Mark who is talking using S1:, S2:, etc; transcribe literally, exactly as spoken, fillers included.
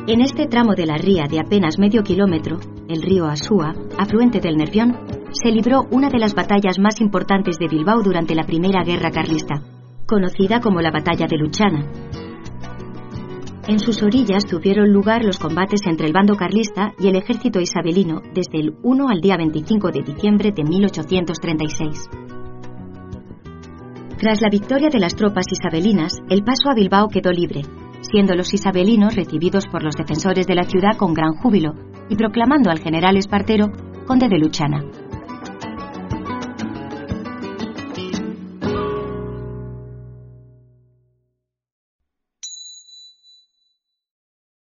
S1: En este tramo de la ría de apenas medio kilómetro, el río Asúa, afluente del Nervión, se libró una de las batallas más importantes de Bilbao durante la Primera Guerra Carlista, conocida como la Batalla de Luchana. En sus orillas tuvieron lugar los combates entre el bando carlista y el ejército isabelino desde el uno al día veinticinco de diciembre de mil ochocientos treinta y seis. Tras la victoria de las tropas isabelinas, el paso a Bilbao quedó libre, siendo los isabelinos recibidos por los defensores de la ciudad con gran júbilo y proclamando al general Espartero conde de Luchana.